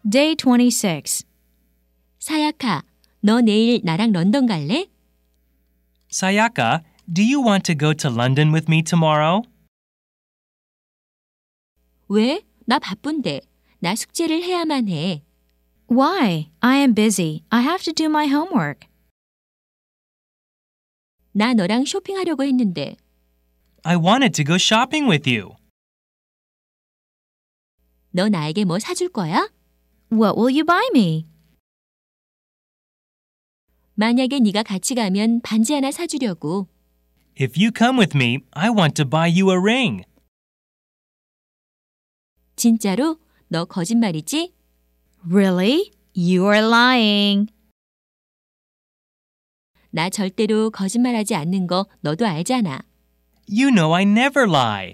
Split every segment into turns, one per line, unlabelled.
Day 26.
사야카, 너 내일 나랑 런던 갈래?
Sayaka, do you want to go to London with me tomorrow?
왜? 나 바쁜데. 나 숙제를 해야만 해.
Why? I am busy. I have to do my homework.
나 너랑 쇼핑하려고 했는데.
I wanted to go shopping with you.
너 나에게 뭐 사줄 거야?
What will you buy me?
만약에 네가 같이 가면 반지 하나 사주려고.
If you come with me, I want to buy you a ring.
진짜로? 너 거짓말이지?
Really? You are lying.
나 절대로 거짓말하지 않는 거 너도 알잖아.
You know I never lie.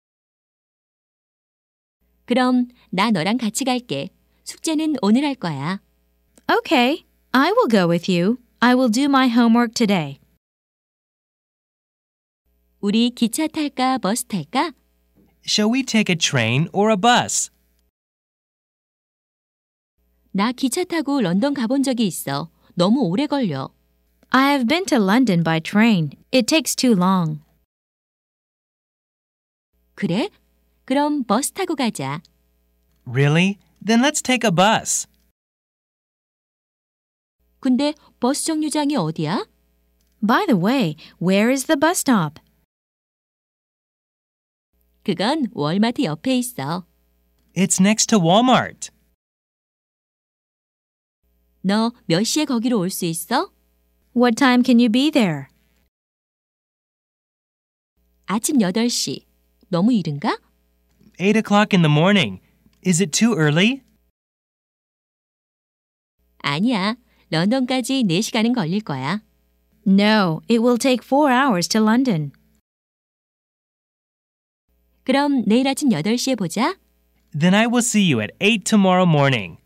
그럼 나 너랑 같이 갈게. 숙제는 오늘 할 거야.
Okay, I will go with you. I will do my homework today.
우리 기차 탈까 버스 탈까?
Shall we take a train or a bus?
나 기차 타고 런던 가본 적이 있어. 너무 오래 걸려.
I have been to London by train. It takes too long.
그래? 그럼 버스 타고 가자.
Really? Then let's take a bus.
근데 버스 정류장이 어디야?
By the way, where is the bus stop?
그건 월마트 옆에 있어.
It's next to Walmart.
너 몇 시에 거기로 올 수 있어?
What time can you be there?
아침 8시. 너무 이른가?
8 o'clock in the morning. Is it too early?
아니야. 런던까지 4시간은 걸릴 거야.
No, it will take 4 hours to London.
그럼 내일 아침 8시에 보자.
Then I will see you at 8 tomorrow morning.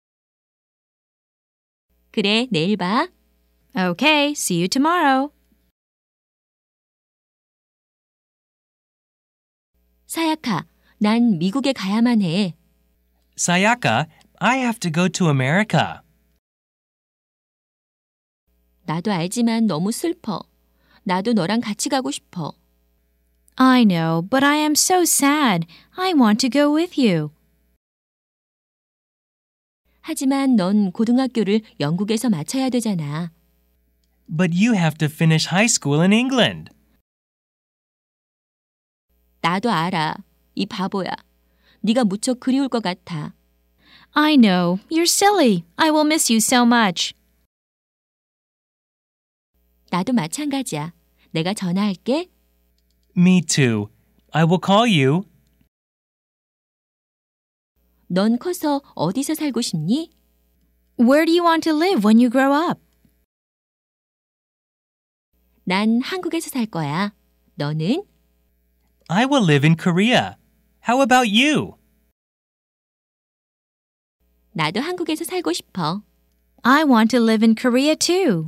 그래, 내일 봐.
Okay, see you tomorrow.
사야카, 난 미국에 가야만 해.
Sayaka, I have to go to America.
나도 알지만 너무 슬퍼. 나도 너랑 같이 가고 싶어.
I know, but I am so sad. I want to go with you.
하지만 넌 고등학교를 영국에서 마쳐야 되잖아.
But you have to finish high school in England.
나도 알아. 이 바보야. 네가 무척 그리울 것 같아.
I know, you're silly. I will miss you so much.
나도 마찬가지야. 내가 전화할게.
Me too. I will call you.
넌 커서 어디서 살고 싶니?
Where do you want to live when you grow up?
난 한국에서 살 거야. 너는?
I will live in Korea. How about you?
나도 한국에서 살고 싶어.
I want to live in Korea too.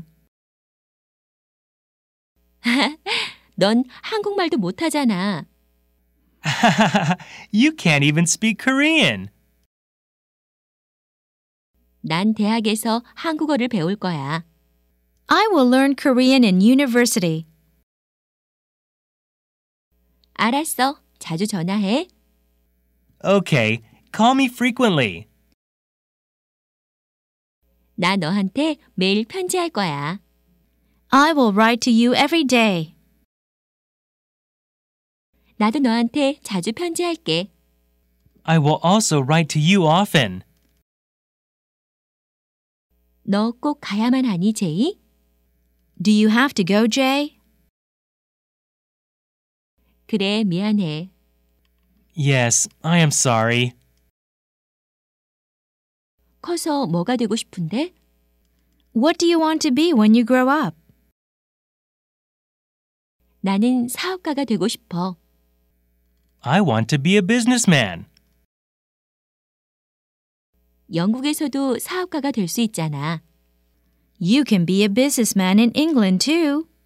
넌 한국말도 못하잖아.
You can't even speak Korean.
난 대학에서 한국어를 배울 거야.
I will learn Korean in university.
알았어. 자주 전화해.
Okay, call me frequently.
나 너한테 매일 편지할 거야.
I will write to you every day.
나도 너한테 자주 편지할게.
I will also write to you often.
너 꼭 가야만 하니, 제이?
Do you have to go, Jay?
그래, 미안해.
Yes, I am sorry.
커서 뭐가 되고 싶은데?
What do you want to be when you grow up?
나는 사업가가 되고 싶어.
I want to be a businessman.
영국에서도 사업가가 될 수 있잖아.
You can be a businessman in England too.